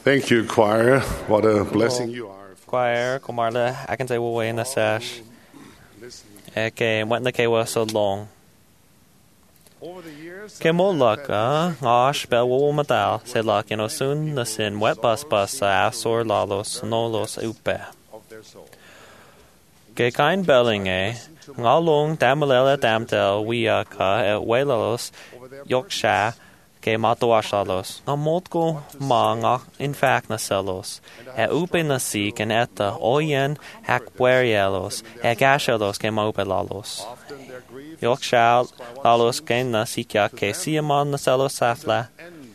Thank you, choir. What a blessing you are. Choir, kumarla, akan say wo na sash. Ke wat na ke wa so long. Ke mo luck, gosh, bel wo matal, se luck, soon na sin wet bus sa asor lalos, nolos upe. Ke kain belling nga long damalela damtel, ka welos, yoksha, ke matoashalos, nga motko ma nga in fact na selos, upe na si ken eta oyen hak puerielos, gashalos ke maupe lalos. Yoksha lalos ken na sikya ke siaman na selos safla.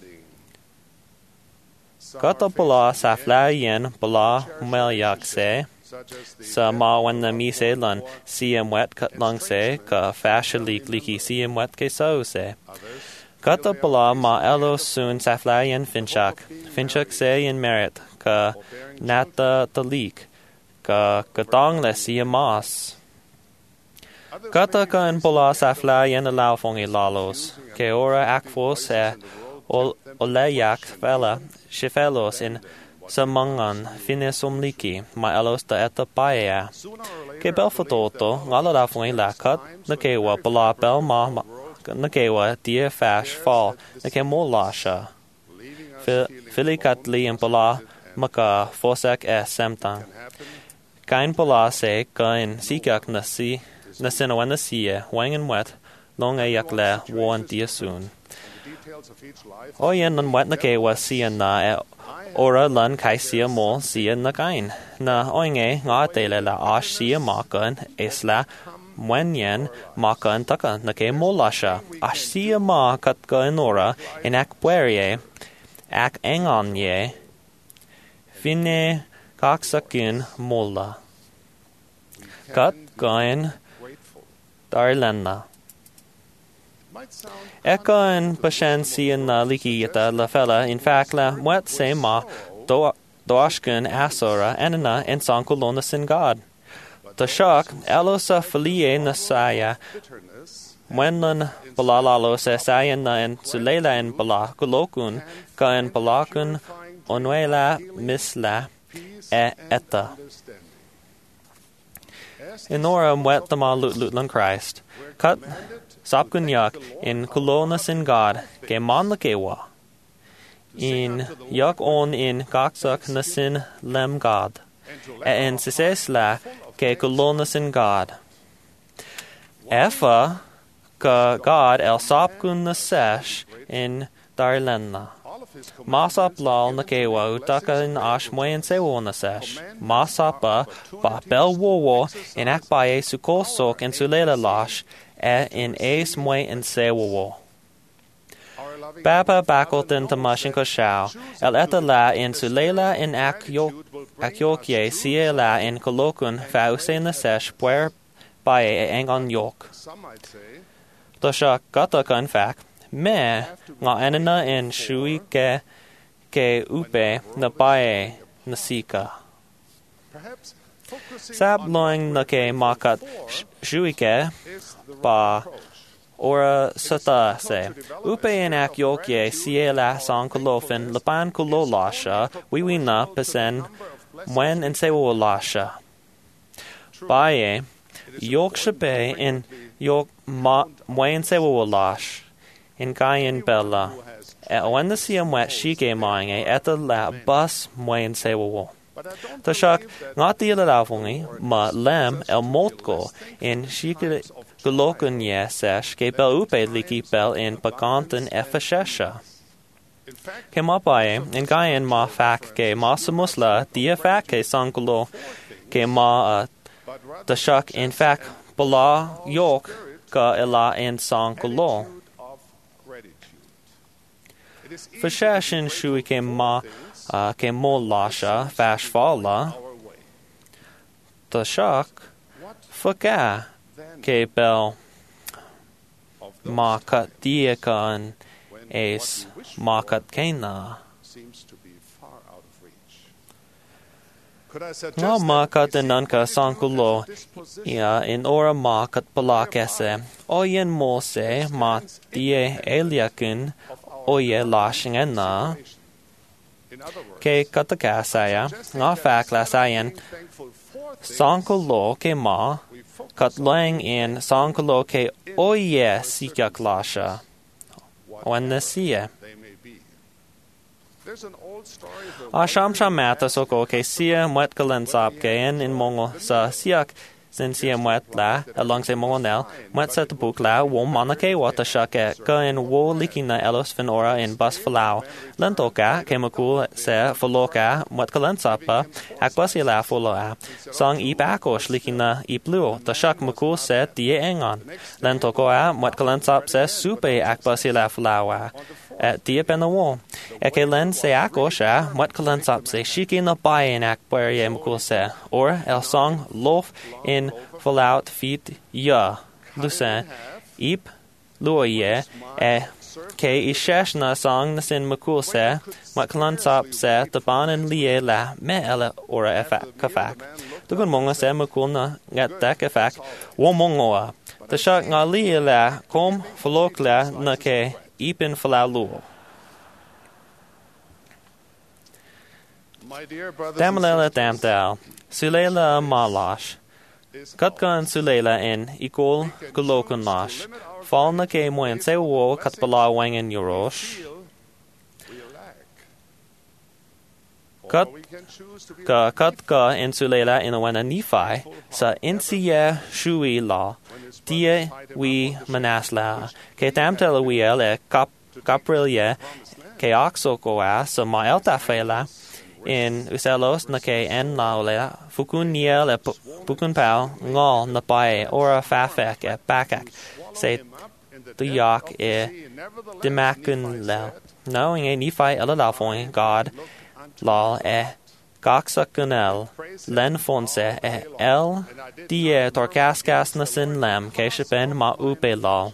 Kata pula safla yen pula melyak se, sa ma wan na mi se lan siam wet kat lang se, ka fasha liki siam wet ke so se. Kata pala ma elo soon saflayan finchak se in merit, ka nata talik, ka katong le siya mas. Kata ka in pala saflayan alaufong ilalos, ke ora akfos oleyak fela, shifelos in samangan finesum liki, ma elos da eta paea. Ke belfatoto, ngalalafong ilakat, na ke wa pala bel ma nakewa dia fash fall nake molasha filikatli and pala maka fosak semtang kain pala se kain sikak nasi nasina wanasia wang and wet long yakle one dia soon oyen nan wet nakewa sia na ora lan kai sia mo sia na kain na oinge nga tele la ash sia makan isla Mwenyen makan taka na ke molasha, ashia ma katka enora, in ak puerie, ak enganye, fine kaksakin mola. Kat kain darlena. Ekain pashan sian na likiyata la fella, in fact la mwet se ma doashkun asora enana en sankulona sin God. Tashak, alosa filie nasaya, wenlan balalalo sa sayan na en sulela en bala kulokun, ka en balakun onuela misla eta. Inora mwet tama lutlan Christ, kat sapkunyak in kulonas in God, ke man lakewa. In yak on in kaksak nasin lem God, en sisesla, ke kulonas in God. Efa ka God el sapkun na sesh in darlena. Masap lal na kewa utaka in ash moyen sewo na sesh. Masapa ba bel wowo in akbaye sukosok in sulela lash in ace moy in sewo. Baba bakolten tamashin ko shao, el eta la in sulela in akyokye siya la in kolokun fause na sesh puer bae engon yok. Tosha kata ka in fact, me nga enana in shui ke upe na bae na sika. Sab loing na ke makat shui ke ba ora sata se. Upe in ak yokye siye la sang kolofin lapan kulolasha wiwina pesen mwen en sewo lasha. Baye yok shape in yok mwen sewo lash in kayen bella. When the siya mwet shike maange eta la bus mwen sewo. Tashak ngati ilalawongi ma lem el motko in shike Gulokun ye sesh ke bel upe liki bel in pakanten efashesha. Ke ma bae in gayen ma fak ke ma samusla dia fak ke sangulo ke ma tashak in fak bala yok ka ela in sangulo. Fashashin shui ke ma ke mo lasha fash fala. Tashak faka ke bel makat diekan es makat kena. Nga makat enanka sankulo in ora makat palakese oyen mose ma die eliakun oye lashingena ke katakasaya, nga fak la sayan, sangkolo ke ma, kat lang in sangkolo ke oye sikyak lasha, wan nasiye. Asham shamata soko ke siya mwet kalensap ke in mongo sa siyak sin siya mwet la along se mongo nel mwet sa tapuk la wo manake wata shake ka in wo likina elos finora in bus falau lentoka ke makul se foloka mwet kalensapa akbasi la foloa sang ip akos likina ip luo ta shak makul se tie engon lentoko a mwet kalensap se supe akbasi la folawa dia penawo. Eke len se akosha, mwet kalensap se shiki na bayan akbarye mukul se, or el song lof in fallout feet ya, lusen, ip, luoye, ke ishesh na song na sin mukul se, mwet kalensap se, taban en liye la, me ele ora kafak. Tugun monga se mukul na ngata kafak, wo mongoa. Tashak nga liye la, kom falok la na ke, ipin falaluo. Damalela damdal, sulela malash. Katkan sulela in ikol gulokun lash. Falna ke moen se wo katbala wangen yurosh. Katka in sulela in wana Nephi, sa insiye shui la, tie we manasla, ke tamtela wiel e kaprilye, ke oxokoa, sa maelta fela, in uselos na ke en laolea, fukun niel e pukun pal, ngol na pae, ora fafek e bakak, se tuyak e dimakun lel. Knowing a Nephi elalafoin, God, lal e Gaksakunel, len fonse e el die torkaskas na sin lem keshipen ma upe lal.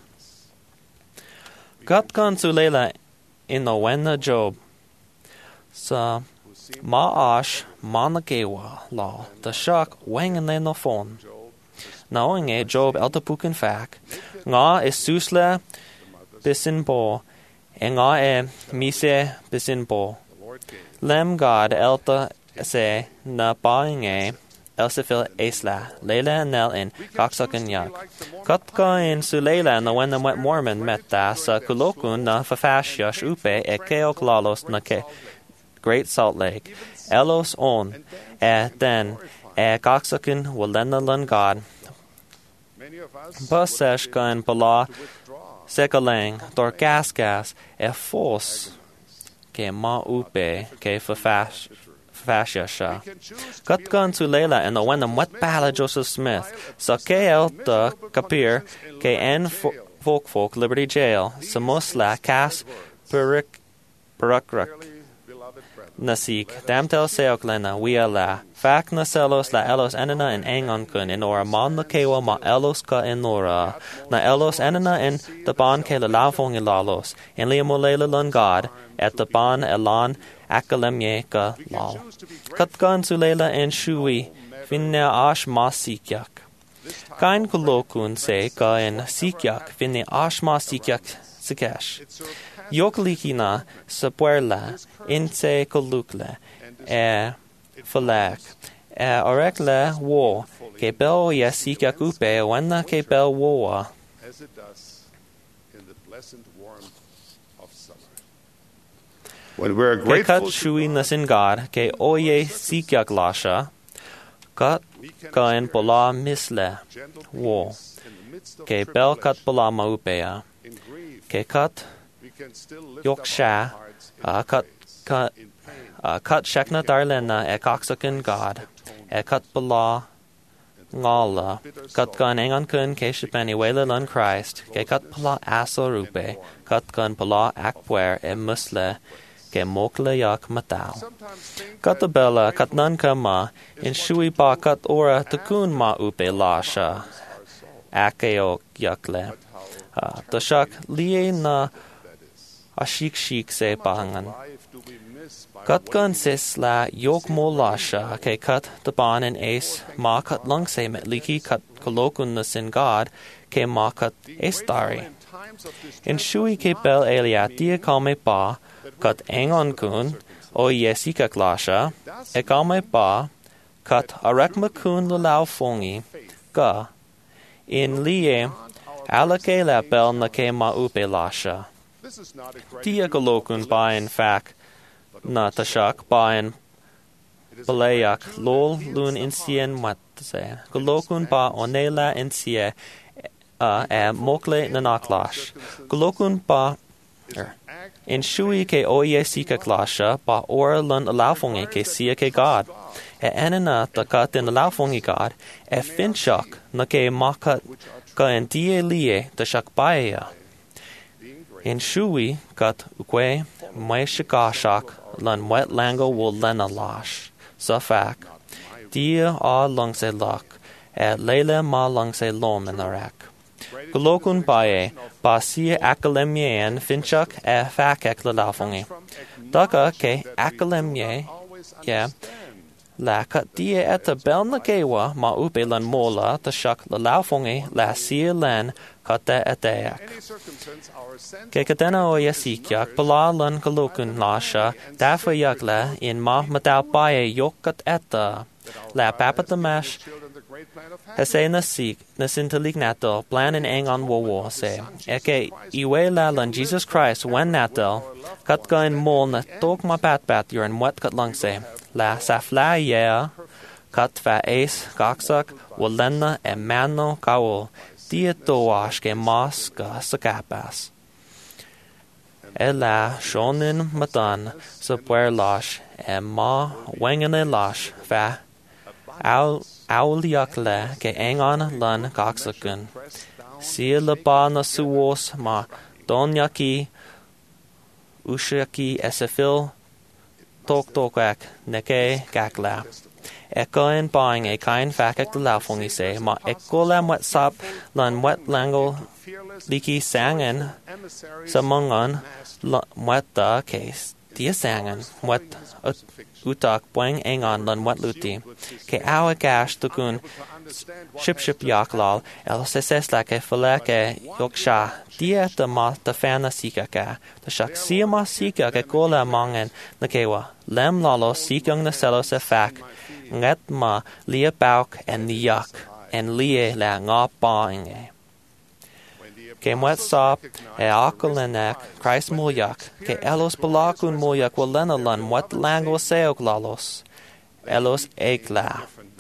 Gatkan sulela in the wenna Job. Sa ma ash manakewa lal, the shak wengen le no fon. Knowing a Job eltapukin fak, nga is susle bisin bo, e nga e mise bisin bo. Lem God elta se na bainge elsifil esla lela nel in kaksakan yak. Katka in sulela na when the wet Mormon metta sa kulokun na fafasyash upe e keok lalos na ke Great Salt Lake. Elos on e den e kaksakan walena lan God. Basesh kan pala sekalang dorgasgas e fos ke ma upe ke fascia sha. Katkan sulela en the when the wet bala Joseph Smith. Sa ke elta kapir ke en folk Liberty Jail. Samosla kas perakrak. Nasik damtel seoklena wiala. Fak na selos la elos enana en engonkun in ora man la kewa ma elos ka en ora. Na elos enana en taban ke la lavong ilalos. En liamolela lun God. Et taban elan akalemye ka lal. Katkan sulela en shui. Finne ash ma sikyak. Kain kulokun se ka en sikyak. Finne ash ma sikyak sikesh. Yoklikina sa puerla. Inse kolukle. Falak. Orekle wo. Ke bel ya sikyak upe. Wenna ke bel woa. As it does in the pleasant warmth of summer. When we're Ke grateful kat shui nasin God. Ke oye sikyak lasha. Kat ka en pola misle. Wo. Ke bel kat pola maupea. in grief, Ke kat we can still lift yoksha. up our hearts in Kat shekna darlena e kaksakin God. E kat pola ngala. Kat kan engan kun ke shipeni wela lun Christ. Ke kat pola aso rupe. Kat kan pola akwer e musle. Ke mokle yak matao. Kat bella kat nan kama. In shui ba kat ora takun ma upe lasha. Akeo yakle. Tashak liye na ashik se pahangan. life do we miss by Katkan sis la yok mo lasha ke kat taban en ace ma kat lung se met liki kat kolokun na sin God ke ma kat estari. times of this In shui ke bel elia dia kalme pa kat engon kun o Yesika Glasha, Ekame Ba, Kat Arekmakun Lalaufongi, Ga, in Lie, Alake La Bel Nake Ma Upe Lasha. Tia Golokun Ba in Fak, Na Tashak Ba in Balayak, Lol Lun Insien Matze, Golokun Ba Onela Insie, Mokle Nanaklash, Golokun Ba in Shui ke oye sika klasha ba ora lun laufongi ke sia ke God. Enena takat in laufongi God, finchak na ke makat ka en die lie tashak baia. In Shui kat ukwe mai shikashak lun wet lango will lena lash. Safak, dia a lung se lak, lele ma lung se lom in arak. Golokun bae, ba sia akalemien finchak fakek lalafongi. Daka ke akalemie, la kat die eta belna kewa ma upelan mola tashak lalafongi la sia len kata eteak. Ke katena o yasikyak palalan golokun lasha dafa yakla in ma matau bae yokat eta la papatamash. Hese nasik nasintelik nato plan in angon wo se. Eke iwe la lan Jesus Christ when nato kat ga in mol na tok ma pat yurin wet kat lang se. La safla yeah kat va ace gaksak walena e mano kaul dia toash ke mas ga sakapas. Ela shonin matan sa puerlash e ma wengene lash va Auliakle ke engan lan kaksakun. Sia lapa na suos ma donyaki ushaki esefil tokwak neke kakla. Ekoin bang e kain fakak de laufongi se ma ekola wet sap lan wet lango liki sangen samongan wet da case. Dia sangan wet utak bueng engan lan wet luti. Ke awa gash tukun ship yaklal el seses la ke fala ke yoksha. Dia ta ma ta fana sika ka. Ta shak sia ma sika ke kola mangen na kewa. Lem lalo sikang na selo se fak. Ngat ma lia bauk en yak en lie la nga bainge. Ke mwet sap akalenek Christ mulyak ke elos balakun mulyak walena lan mwet lango seok lalos elos ekla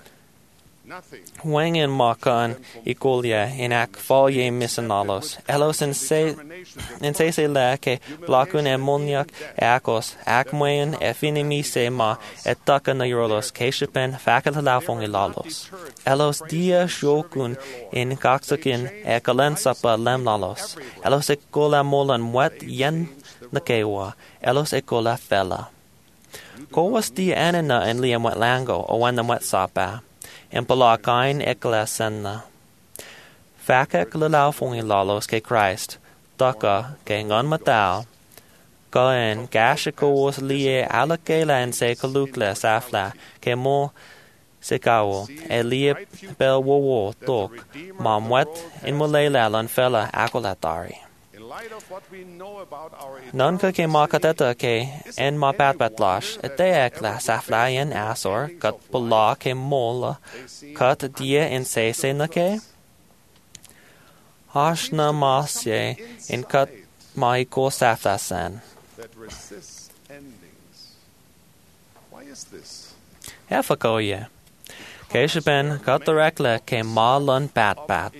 wengin makan ikolya inak falye misanalos elos in se la ke balakun e mulyak akos akmoyen finimi se ma etaka na yoros keshipen fakat lafongi lalos elos dia shokun in kaksakin kalen sapa lem lalos elos ekola molan wet yen nakewa elos ekola fela kowas dia anana en liam wet lango o wan wet sapa en palakain ekla senna fakak lalafongi lalos ke Christ taka ke ngan matao kaen gashikos lie alakela en se kalukla safla ke mo sekawo elie bel wo tok mamwet in mulela lan fela akolatari non ka ke makateta ke en ma patlash eteak la safla en asor kat pula ke mola kat dia en se na ke hashna masye in kat mai ko safla san Efakoye Keshaben katarekle ke malan pat.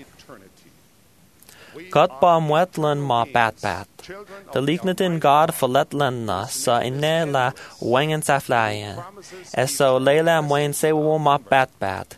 Kat ba mwetlan ma pat. De liknetin God verletlen na sa inne la wengen saflaien. Eso leila mwen se wo ma pat.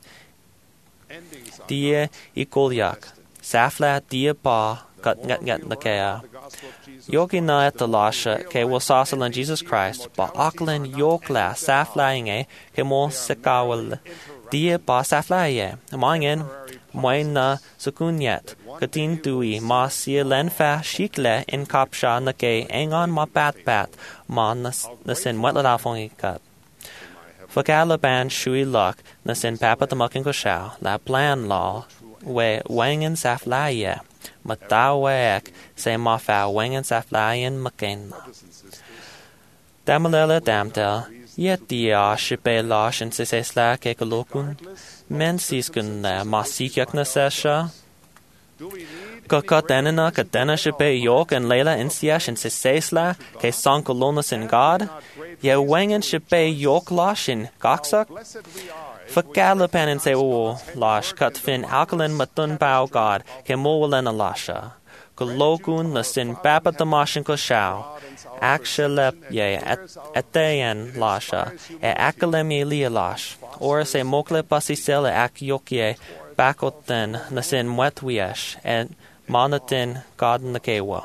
Die ikolyak. Safla die pa kat ngat nakea. Yoki na etalasha ke wo sasalan Jesus Christ ba aklen yokla saflainge ke mo sekawal. Die ba saflaie. Mangen mwen na sukunyet. Katin tui ma sia lenfa shikle in kapsha na ke engon ma pat ma nasin wet lafongi kat. Fakala ban shui luk nasin papa tamakin ko shao la plan law we wengen saflaie. Matawek se ma fa wengen saflaien makin. Damalela damdel, yet dia shipe lash and sisesla kekolokun, men siskun la masikyak nasesha. Kakatenina katena shipe yok and lela insiash and sisesla ke sankolonas in God, ye wengen shipe yok lash in gaksak. Fakalapan and sewo lash kat fin alkaline matun bao God ke mowalena lasha. Kolokun la sin papa tamashin ko shao. Akshalep ye eteyen lasha, e akalem ye lialash, or se mokle pasisele ak yokye bakoten nasin mwetwiesh, and monatin god nakewa.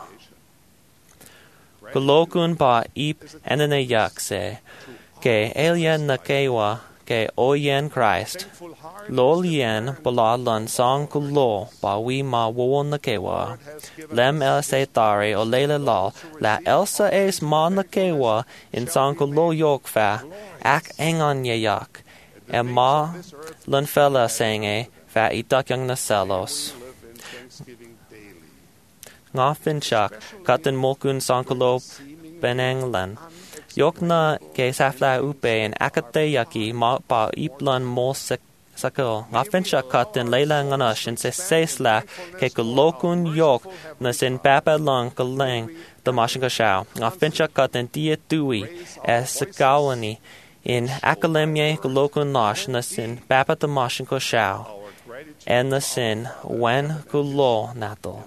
Kolokun ba ip enene yakse, ke alien nakewa, ke oyen Christ, lol yen balalan song kulo ba wi ma won nakewa. Lem el se tare o lele lal, la elsa es ma nakewa in song kulo yok fa, ak engon ye yak, e ma lunfella sange fa itak yang naselos. Nga finchak, katin mokun song kulo benenglen. Yokna ke safla upe en akate yaki ma pa iplan mo sakil. Nga finchak katin leila nganash in se sesla ke kulokun yok na sin papa lang kaleng damashin kashao. Nga finchak katin tia tui e sakawani in akalemye kulokun lash na sin papa damashin kashao. En na sin wen kulo nato.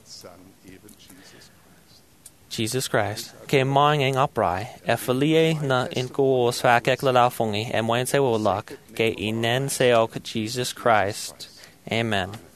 Jesus Christ, ke maing uprai, e falie na in kuos fakek lalafungi, e moen se wolak, ke inen seok Jesus Christ. Amen.